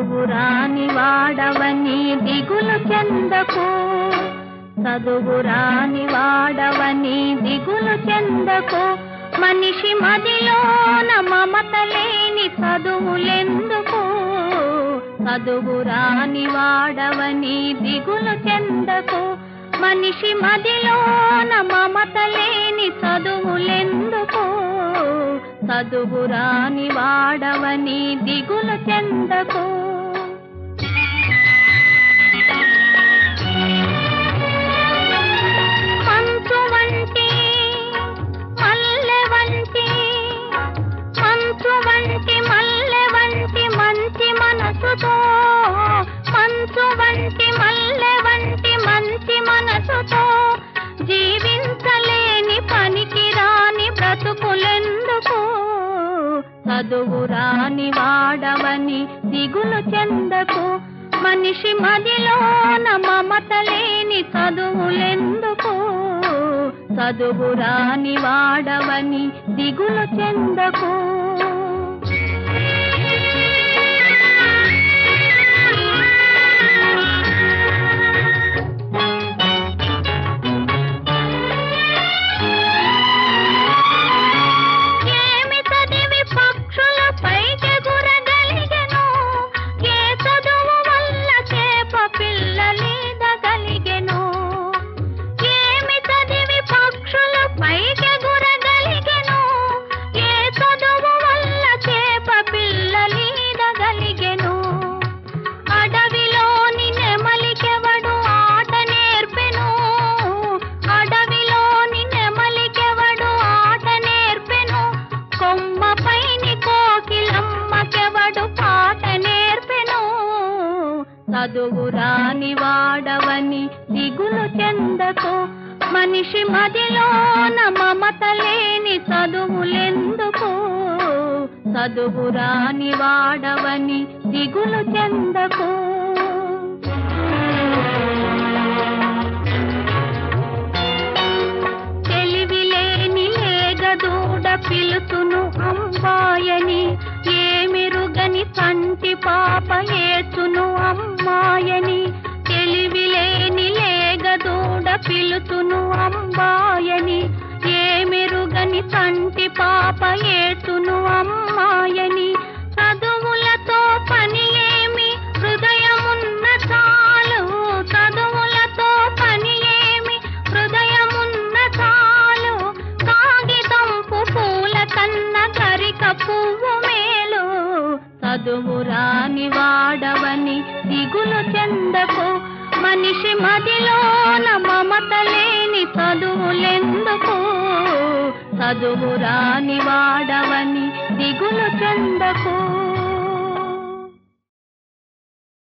చదువురాని వాడవని దిగులు చెందకు, చదువురాని వాడవని దిగులు చెందకు. మనిషి మదిలోన మమత లేని చదువులెందుకు, చదువురాని వాడవని దిగులు చెందకు. మనిషి మదిలోన మమత లేని చదువులెందుకు, చదువురాని వాడవని దిగులు చెందకు. మంచు వంటి మల్లె వంటి, మంచు వంటి మల్లె వంటి మంచి మనసుతో, మంచు వంటి మల్లె వంటి మంచి మనసుతో జీవించలేని పనికి రాని బ్రతుకులెందుకు, చదువురాని వాడవని దిగులు చెందకు. మనిషి మదిలోన మమత లేని చదువులెందుకు, చదువురాని వాడవని దిగులు చెందకు. చదువురాని వాడవని దిగులు చెందకు. మనిషి మదిలోన మమత లేని చదువులెందుకు, చదువురాని వాడవని దిగులు చెందకు. తెలివిలేని లేగదూడ పిలుతును అమ్మాయని, ఏమిరుగని కంటి పాప ఏచును అమ్మాయని. తెలివిలేని లేగదూడ పిలుతును అమ్మాయని, ఏమిరుగని కంటి పాప ఏచును అమ్మాయని. చదువులతో పని ఏమి హృదయమున్న చాలు, చదువులతో పని ఏమి హృదయమున్న చాలు. కాగితంపు పూల కన్న కరిక పువ్వు మేలు, చదువురాని వాడవని దిగులు చెందకు. మనిషి మదిలోన మమత లేని చదువులెందుకు, చదువురాని వాడవని దిగులు చెందకు.